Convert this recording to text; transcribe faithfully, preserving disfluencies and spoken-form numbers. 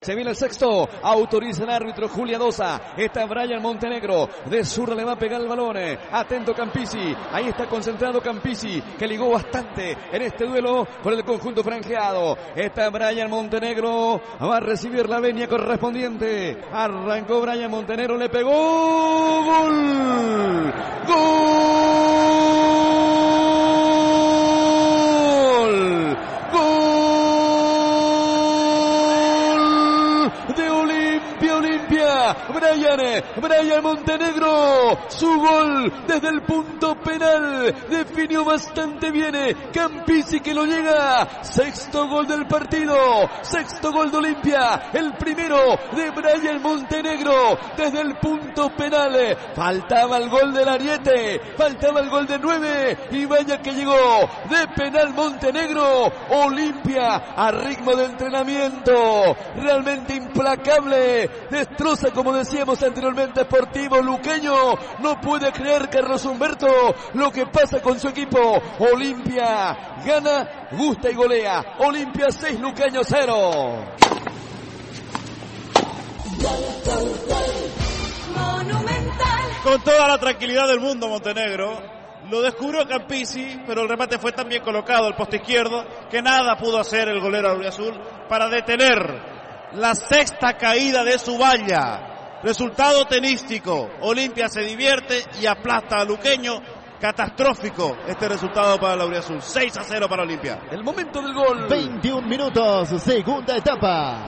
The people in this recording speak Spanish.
Se viene el sexto. Autoriza el árbitro Julia Dosa. Está Brian Montenegro. De zurda le va a pegar el balón. Atento Campisi. Ahí está concentrado Campisi, que ligó bastante en este duelo con el conjunto franjeado. Está Brian Montenegro. Va a recibir la venia correspondiente. Arrancó Brian Montenegro. Le pegó. ¡Gol! ¡Gol! ¡Gol! De Olimpia, Olimpia. Brian, Brian Montenegro. Su gol desde el punto penal. Definió bastante bien Campisi, que lo llega. Sexto gol del partido. Sexto gol de Olimpia. El primero de Brian Montenegro desde el punto penal. Faltaba el gol del Ariete. Faltaba el gol de nueve. Y vaya que llegó de penal Montenegro. Olimpia a ritmo de entrenamiento. Realmente implacable. Destroza, como decíamos anteriormente, Sportivo Luqueño. No puede creer Carlos Humberto lo que pasa con su equipo. Olimpia gana, gusta y golea. Olimpia seis, Luqueño cero. Con toda la tranquilidad del mundo, Montenegro lo descubrió Campisi, pero el remate fue tan bien colocado al poste izquierdo que nada pudo hacer el golero auriazul para detener la sexta caída de su valla. Resultado tenístico: Olimpia se divierte y aplasta a Luqueño. Catastrófico este resultado para el auriazul. seis a cero para Olimpia. El momento del gol. veintiún minutos, segunda etapa.